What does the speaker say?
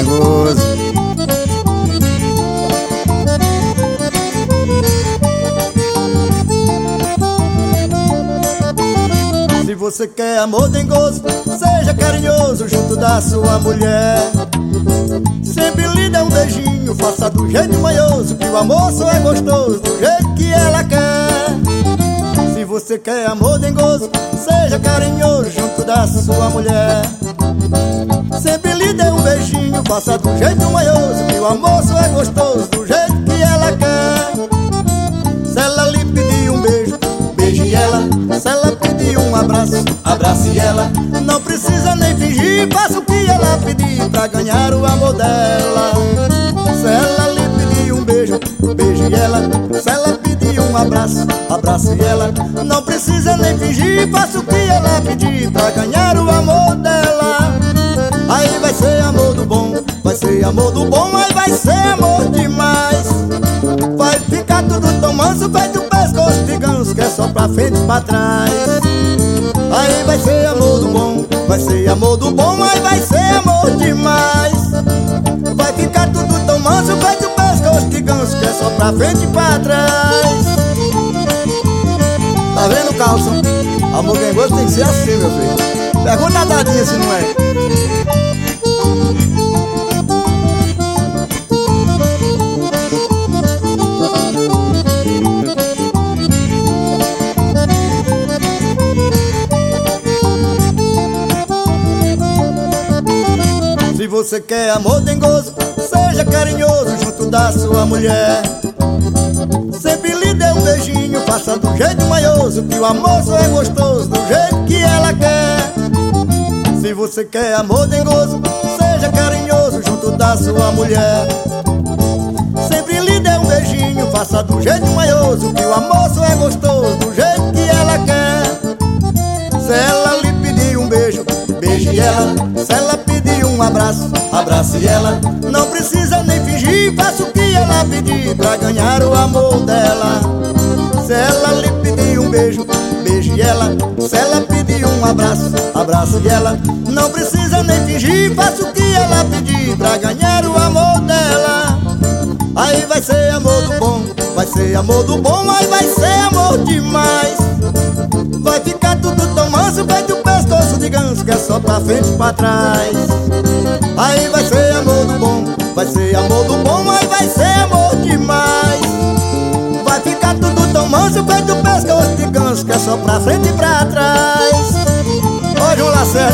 dengoso. Se você quer amor dengoso, seja carinhoso junto da sua mulher. Sempre lhe dê um beijinho, faça do jeito manhoso, que o amor só é gostoso do jeito que ela quer. Se você quer amor dengoso, seja carinhoso junto da sua mulher. Sempre lhe dê um beijinho, faça do jeito manhoso, que o amor só é gostoso do jeito que ela quer. Se ela lhe pedir um beijo, beije ela. Se ela pedir um abraço, abrace ela. Não precisa nem fingir, faça o que ela pedir pra ganhar o amor dela. Se ela lhe pedir um beijo, beije ela. Se ela pedir um abraço, abrace ela. Não precisa nem fingir, faça o que ela pedir pra ganhar o amor dela. Aí vai ser amor do bom, vai ser amor do bom, aí vai ser amor demais. Vai ficar tudo tão manso, feito pescoço de ganso, que é só pra frente e pra trás. Aí vai ser amor do bom, vai ser amor do bom, aí vai ser amor demais. Vai ficar tudo tão manso, feito pescoço de ganso, que é só pra frente e pra trás. Tá vendo, Carlson? Amor dengoso tem que ser assim, meu filho. Pergunta a Dadinha se não é. Se você quer amor dengoso, seja carinhoso junto da sua mulher. Sempre lhe dê um beijinho, faça do jeito manhoso, que o amor só é gostoso do jeito que ela quer. Se você quer amor dengoso, seja carinhoso junto da sua mulher. Sempre lhe dê um beijinho, faça do jeito manhoso, que o amor só é gostoso do jeito que ela quer. Se ela lhe pedir um beijo, beije ela. Se ela pedir um abraço, abrace ela. Não precisa nem fingir, faça o que ela pedir pra ganhar o amor dela. Se ela lhe pedir um beijo, beije ela. Se ela pedir um abraço, abrace ela. Não precisa nem fingir, faça o que ela pedir pra ganhar o amor dela. Aí vai ser amor do bom, vai ser amor do bom, aí vai ser amor demais. Vai ficar tudo tão manso, feito pescoço de ganso, que é só pra frente e pra trás. Aí vai ser amor do bom, vai ser amor do bom, aí vai ser amor demais. Vai ficar tudo tão manso, feito pescoço de ganso, que é só pra frente e pra trás. Ó, João Lacerda.